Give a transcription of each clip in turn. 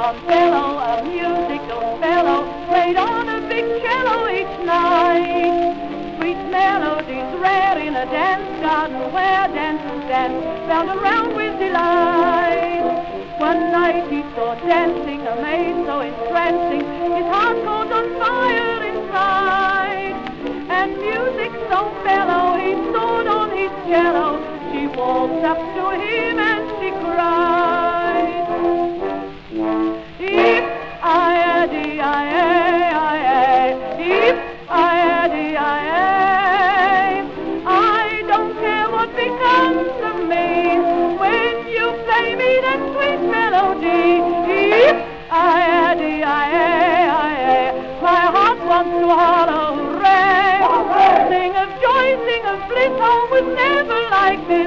Von Bello, a musical fellow, played on a big cello each night. Sweet melodies rare in a dance garden where dancers dance, round and round with delight. One night he saw dancing a maid so entrancing, his heart caught on fire inside. And music so mellow, he stood on his cello. She walked up to him and she cried, If-I-A-D-I-A-I-A, If-I-A-D-I-A, I don't care what becomes of me when you play me that sweet melody. If-I-A-D-I-A-I-A, my heart wants to holler, hooray! Sing of joy, sing of bliss, home was never like this.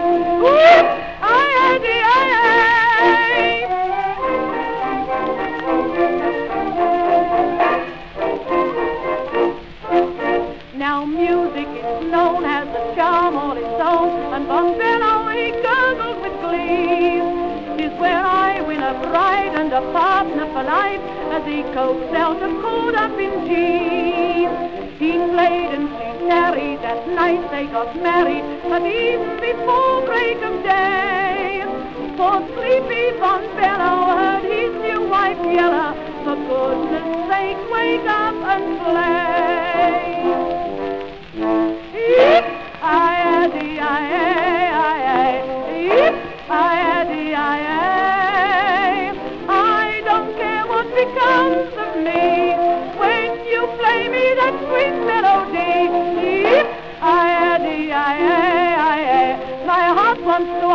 Now music is known as a charm all its own, and Von Bello he gurgled with glee. 'Tis where I win a bride and a partner for life, as he coaxed out a chord up in G. He played and she tarried, that night they got married, but even before break of day. For sleepy Von Bello heard his new wife yell, for goodness sake, wake up and play. If-I-A-D-I-A-I-A, If-I-A-D-I-A, I don't care what becomes of me when you play me that sweet melody. If-I-A-D-I-A-I-A, my heart wants to